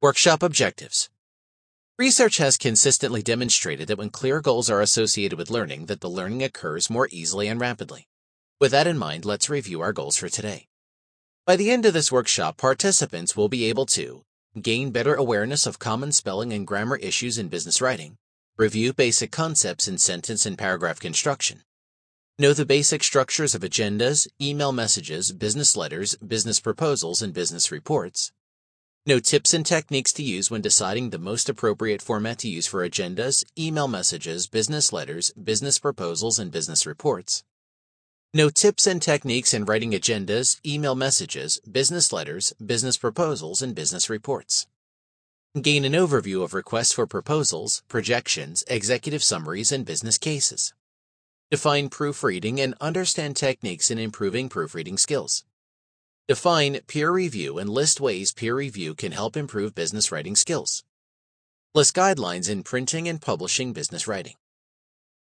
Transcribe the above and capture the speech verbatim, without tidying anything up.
Workshop objectives. Research has consistently demonstrated that when clear goals are associated with learning, that the learning occurs more easily and rapidly. With that in mind, let's review our goals for today. By the end of this workshop, participants will be able to gain better awareness of common spelling and grammar issues in business writing, review basic concepts in sentence and paragraph construction, know the basic structures of agendas, email messages, business letters, business proposals, and business reports, know tips and techniques to use when deciding the most appropriate format to use for agendas, email messages, business letters, business proposals, and business reports. Know tips and techniques in writing agendas, email messages, business letters, business proposals, and business reports. Gain an overview of requests for proposals, projections, executive summaries, and business cases. Define proofreading and understand techniques in improving proofreading skills. Define peer review and list ways peer review can help improve business writing skills. List guidelines in printing and publishing business writing.